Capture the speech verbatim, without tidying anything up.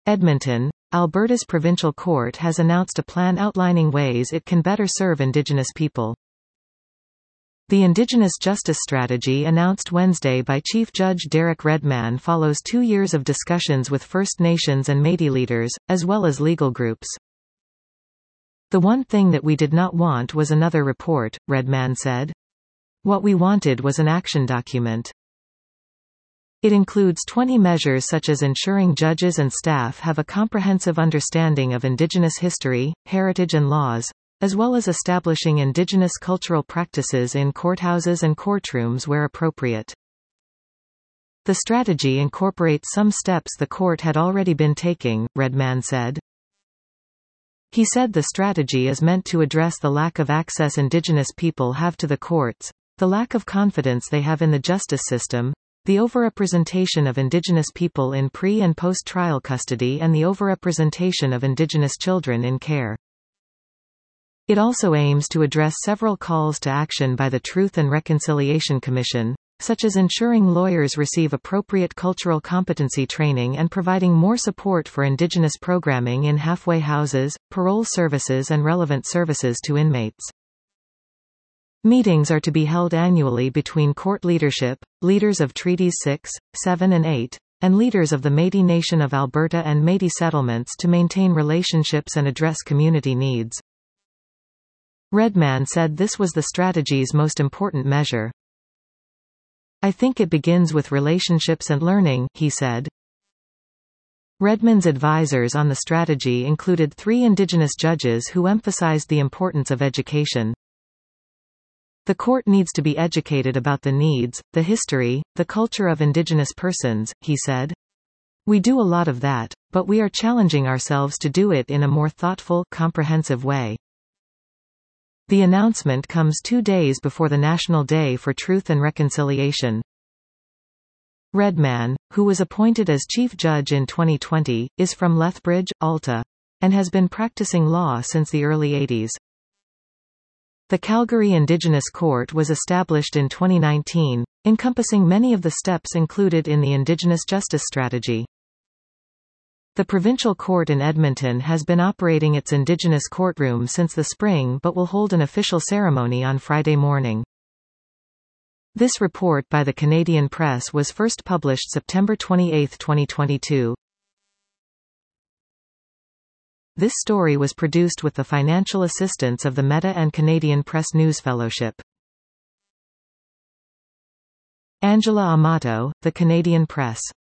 Edmonton, Alberta's provincial court has announced a plan outlining ways it can better serve Indigenous people. The Indigenous Justice Strategy announced Wednesday by Chief Judge Derek Redman follows two years of discussions with First Nations and Métis leaders, as well as legal groups. The one thing that we did not want was another report, Redman said. What we wanted was an action document. It includes twenty measures such as ensuring judges and staff have a comprehensive understanding of Indigenous history, heritage and laws, as well as establishing Indigenous cultural practices in courthouses and courtrooms where appropriate. The strategy incorporates some steps the court had already been taking, Redman said. He said the strategy is meant to address the lack of access Indigenous people have to the courts, the lack of confidence they have in the justice system, the overrepresentation of Indigenous people in pre- and post-trial custody and the overrepresentation of Indigenous children in care. It also aims to address several calls to action by the Truth and Reconciliation Commission, such as ensuring lawyers receive appropriate cultural competency training and providing more support for Indigenous programming in halfway houses, parole services and relevant services to inmates. Meetings are to be held annually between court leadership, leaders of Treaties six, seven and eight, and leaders of the Métis Nation of Alberta and Métis settlements to maintain relationships and address community needs. Redman said this was the strategy's most important measure. I think it begins with relationships and learning, he said. Redman's advisors on the strategy included three Indigenous judges who emphasized the importance of education. The court needs to be educated about the needs, the history, the culture of Indigenous persons, he said. We do a lot of that, but we are challenging ourselves to do it in a more thoughtful, comprehensive way. The announcement comes two days before the National Day for Truth and Reconciliation. Redman, who was appointed as Chief Judge in twenty twenty, is from Lethbridge, Alta, and has been practicing law since the early eighties. The Calgary Indigenous Court was established in twenty nineteen, encompassing many of the steps included in the Indigenous Justice Strategy. The Provincial Court in Edmonton has been operating its Indigenous courtroom since the spring but will hold an official ceremony on Friday morning. This report by the Canadian Press was first published September twenty-eighth, twenty twenty-two. This story was produced with the financial assistance of the Meta and Canadian Press News Fellowship. Angela Amato, The Canadian Press.